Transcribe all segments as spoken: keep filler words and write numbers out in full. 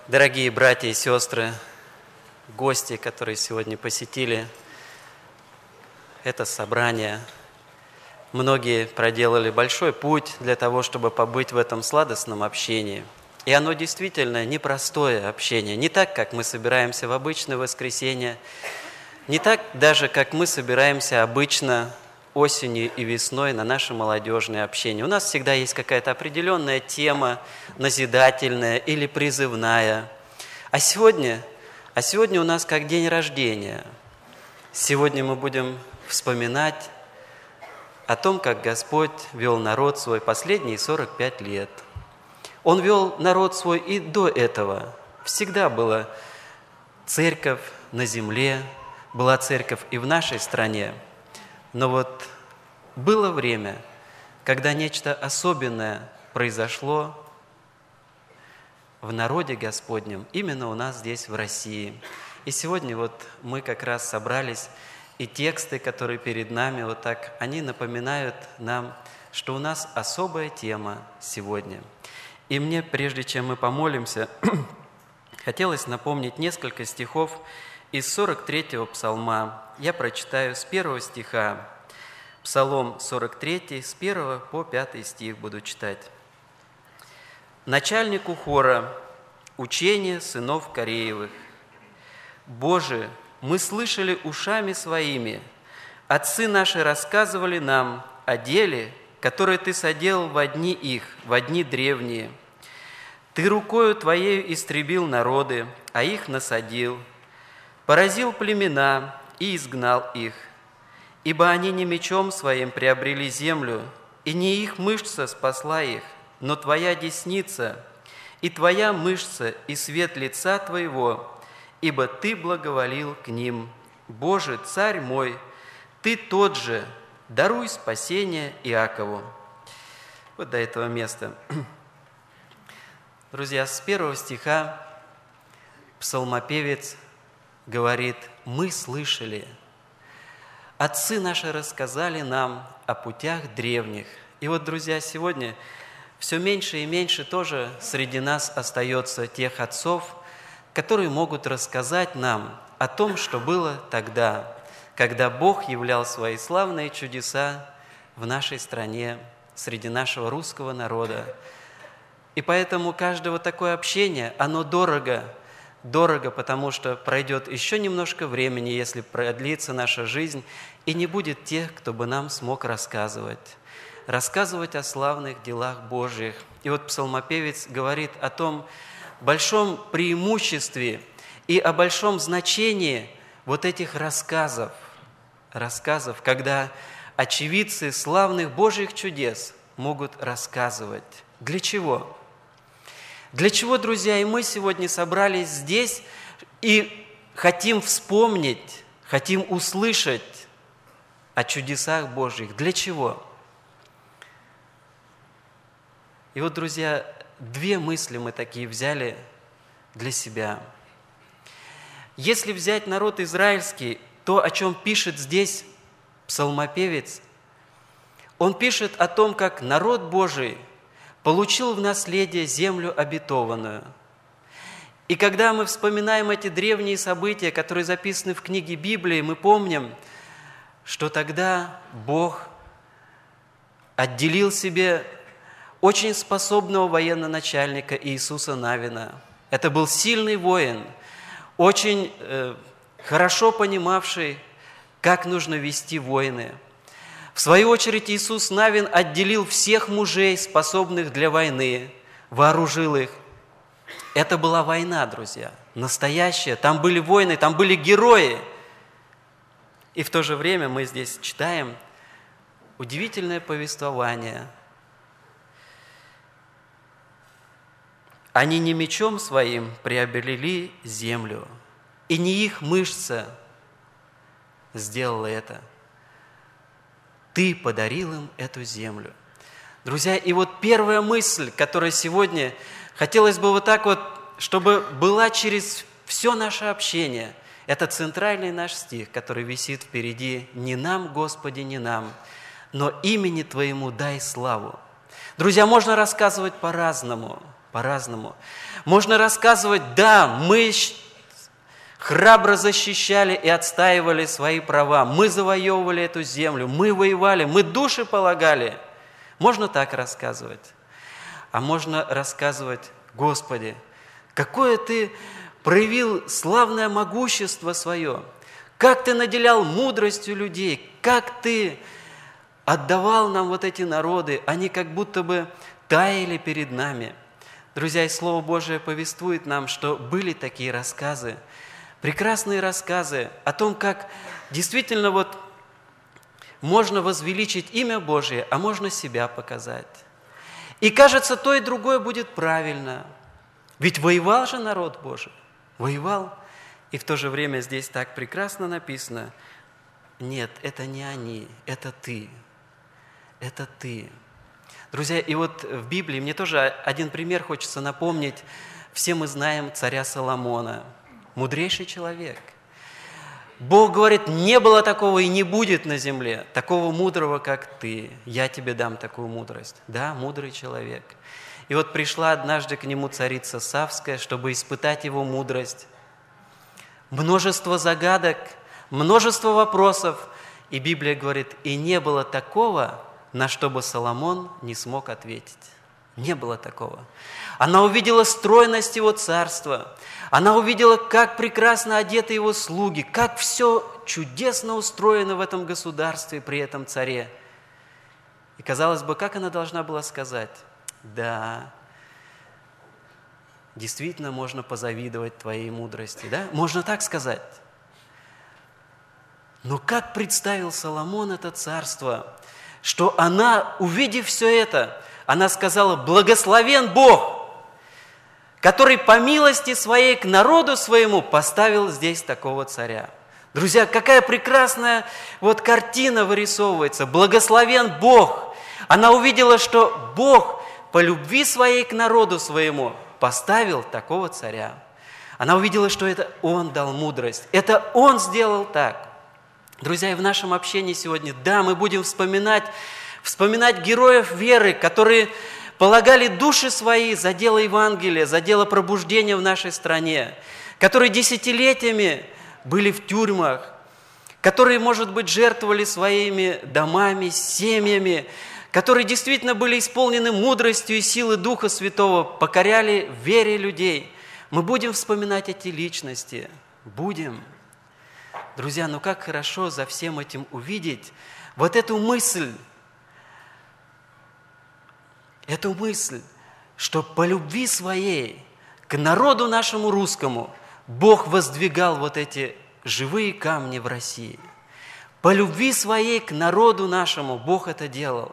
Дорогие братья и сестры, гости, которые сегодня посетили это собрание, многие проделали большой путь для того, чтобы побыть в этом сладостном общении. И оно действительно непростое общение, не так, как мы собираемся в обычное воскресенье, не так даже, как мы собираемся обычно осенью и весной на наше молодежное общение. У нас всегда есть какая-то определенная тема, назидательная или призывная. А сегодня, а сегодня у нас как день рождения. Сегодня мы будем вспоминать о том, как Господь вел народ свой последние сорок пять лет. Он вел народ свой и до этого. Всегда была церковь на земле, была церковь и в нашей стране. Но вот было время, когда нечто особенное произошло в народе Господнем, именно у нас здесь, в России. И сегодня вот мы как раз собрались, и тексты, которые перед нами, вот так, они напоминают нам, что у нас особая тема сегодня. И мне, прежде чем мы помолимся, хотелось напомнить несколько стихов из сорок третьего псалма. Я прочитаю с первого стиха. Псалом сорок три, с первого по пятый стих буду читать. Начальнику хора учение сынов Кореевых. Боже, мы слышали ушами своими, отцы наши рассказывали нам о деле, которое Ты соделал во дни их, во дни древние. Ты рукою Твоею истребил народы, а их насадил, поразил племена и изгнал их, ибо они не мечом своим приобрели землю, и не их мышца спасла их, но Твоя десница, и Твоя мышца, и свет лица Твоего, ибо Ты благоволил к ним. Боже, Царь мой, Ты тот же, даруй спасение Иакову». Вот до этого места. Друзья, с первого стиха псалмопевец говорит: «Мы слышали, отцы наши рассказали нам о путях древних». И вот, друзья, сегодня все меньше и меньше тоже среди нас остается тех отцов, которые могут рассказать нам о том, что было тогда, когда Бог являл свои славные чудеса в нашей стране, среди нашего русского народа. И поэтому каждое вот такое общение, оно дорого, дорого, потому что пройдет еще немножко времени, если продлится наша жизнь, и не будет тех, кто бы нам смог рассказывать, рассказывать о славных делах Божьих. И вот псалмопевец говорит о том большом преимуществе и о большом значении вот этих рассказов, рассказов, когда очевидцы славных Божьих чудес могут рассказывать. Для чего? Для чего, друзья, и мы сегодня собрались здесь и хотим вспомнить, хотим услышать о чудесах Божьих. Для чего? И вот, друзья, две мысли мы такие взяли для себя. Если взять народ израильский, то, о чем пишет здесь псалмопевец, он пишет о том, как народ Божий получил в наследие землю обетованную. И когда мы вспоминаем эти древние события, которые записаны в книге Библии, мы помним, что тогда Бог отделил себе очень способного военачальника Иисуса Навина. Это был сильный воин, очень э, хорошо понимавший, как нужно вести войны. В свою очередь Иисус Навин отделил всех мужей, способных для войны, вооружил их. Это была война, друзья, настоящая. Там были войны, там были герои. И в то же время мы здесь читаем удивительное повествование. Они не мечом своим приобрели землю, и не их мышца сделала это. Ты подарил им эту землю. Друзья, и вот первая мысль, которая сегодня хотелось бы вот так вот, чтобы была через все наше общение, это центральный наш стих, который висит впереди: «Не нам, Господи, не нам, но имени Твоему дай славу». Друзья, можно рассказывать по-разному. по-разному. Можно рассказывать, да, мы храбро защищали и отстаивали свои права, мы завоевывали эту землю, мы воевали, мы души полагали. Можно так рассказывать. А можно рассказывать: Господи, какое Ты проявил славное могущество свое, как Ты наделял мудростью людей, как Ты отдавал нам вот эти народы, они как будто бы таяли перед нами. Друзья, и Слово Божие повествует нам, что были такие рассказы, прекрасные рассказы о том, как действительно вот можно возвеличить имя Божие, а можно себя показать. И кажется, то и другое будет правильно. Ведь воевал же народ Божий, воевал. И в то же время здесь так прекрасно написано: нет, это не они, это ты, это ты. Друзья, и вот в Библии мне тоже один пример хочется напомнить. Все мы знаем царя Соломона, мудрейший человек. Бог говорит: не было такого и не будет на земле такого мудрого, как ты. Я тебе дам такую мудрость. Да, мудрый человек. И вот пришла однажды к нему царица Савская, чтобы испытать его мудрость. Множество загадок, множество вопросов. И Библия говорит: и не было такого, на что бы Соломон не смог ответить. Не было такого. Она увидела стройность его царства. Она увидела, как прекрасно одеты его слуги, как все чудесно устроено в этом государстве при этом царе. И, казалось бы, как она должна была сказать: да, действительно можно позавидовать твоей мудрости, да? Можно так сказать. Но как представил Соломон это царство, что она, увидев все это, она сказала: благословен Бог, который по милости своей к народу своему поставил здесь такого царя. Друзья, какая прекрасная вот картина вырисовывается. Благословен Бог. Она увидела, что Бог по любви своей к народу своему поставил такого царя. Она увидела, что это Он дал мудрость. Это Он сделал так. Друзья, и в нашем общении сегодня, да, мы будем вспоминать, вспоминать героев веры, которые полагали души свои за дело Евангелия, за дело пробуждения в нашей стране, которые десятилетиями были в тюрьмах, которые, может быть, жертвовали своими домами, семьями, которые действительно были исполнены мудростью и силой Духа Святого, покоряли вере людей. Мы будем вспоминать эти личности. Будем. Друзья, ну как хорошо за всем этим увидеть вот эту мысль, эту мысль, что по любви своей к народу нашему русскому Бог воздвигал вот эти живые камни в России. По любви своей к народу нашему Бог это делал.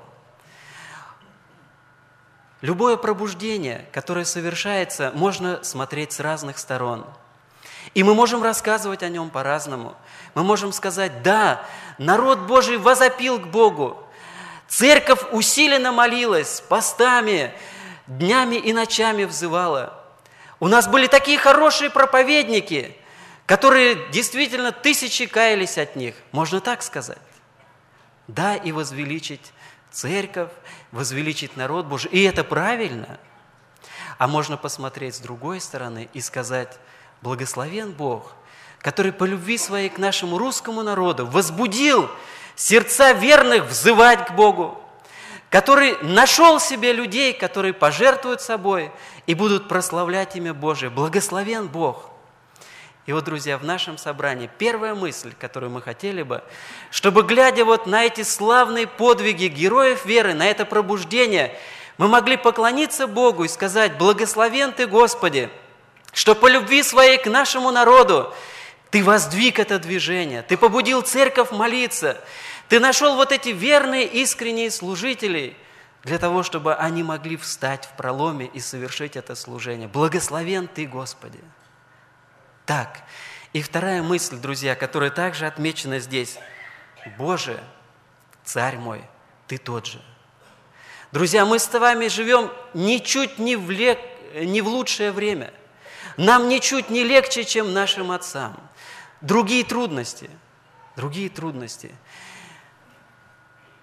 Любое пробуждение, которое совершается, можно смотреть с разных сторон. И мы можем рассказывать о нем по-разному. Мы можем сказать: да, народ Божий возопил к Богу. Церковь усиленно молилась, постами, днями и ночами взывала. У нас были такие хорошие проповедники, которые действительно тысячи каялись от них. Можно так сказать. Да, и возвеличить церковь, возвеличить народ Божий. И это правильно. А можно посмотреть с другой стороны и сказать: благословен Бог, который по любви своей к нашему русскому народу возбудил сердца верных взывать к Богу, который нашел себе людей, которые пожертвуют собой и будут прославлять имя Божие. Благословен Бог. И вот, друзья, в нашем собрании первая мысль, которую мы хотели бы, чтобы, глядя вот на эти славные подвиги героев веры, на это пробуждение, мы могли поклониться Богу и сказать: благословен Ты, Господи, что по любви своей к нашему народу Ты воздвиг это движение, Ты побудил церковь молиться, Ты нашел вот эти верные, искренние служители для того, чтобы они могли встать в проломе и совершить это служение. Благословен Ты, Господи. Так, и вторая мысль, друзья, которая также отмечена здесь. Боже, Царь мой, Ты тот же. Друзья, мы с вами живем ничуть не в, лег... не в лучшее время. Нам ничуть не легче, чем нашим отцам. Другие трудности, другие трудности.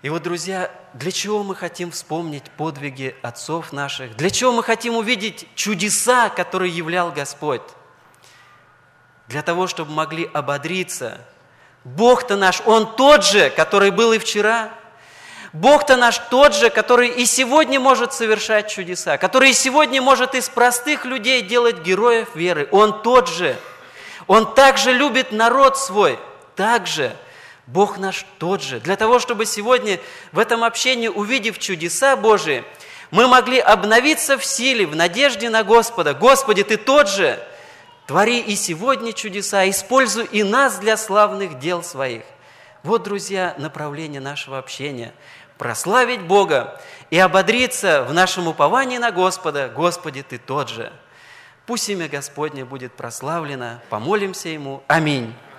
И вот, друзья, для чего мы хотим вспомнить подвиги отцов наших? Для чего мы хотим увидеть чудеса, которые являл Господь? Для того, чтобы могли ободриться. Бог-то наш, Он тот же, который был и вчера. Бог-то наш тот же, который и сегодня может совершать чудеса, который и сегодня может из простых людей делать героев веры. Он тот же. Он также любит народ свой. Также Бог наш тот же. Для того, чтобы сегодня в этом общении, увидев чудеса Божии, мы могли обновиться в силе, в надежде на Господа. Господи, Ты тот же. Твори и сегодня чудеса, используй и нас для славных дел своих. Вот, друзья, направление нашего общения. Прославить Бога и ободриться в нашем уповании на Господа. Господи, Ты тот же. Пусть имя Господне будет прославлено. Помолимся Ему. Аминь.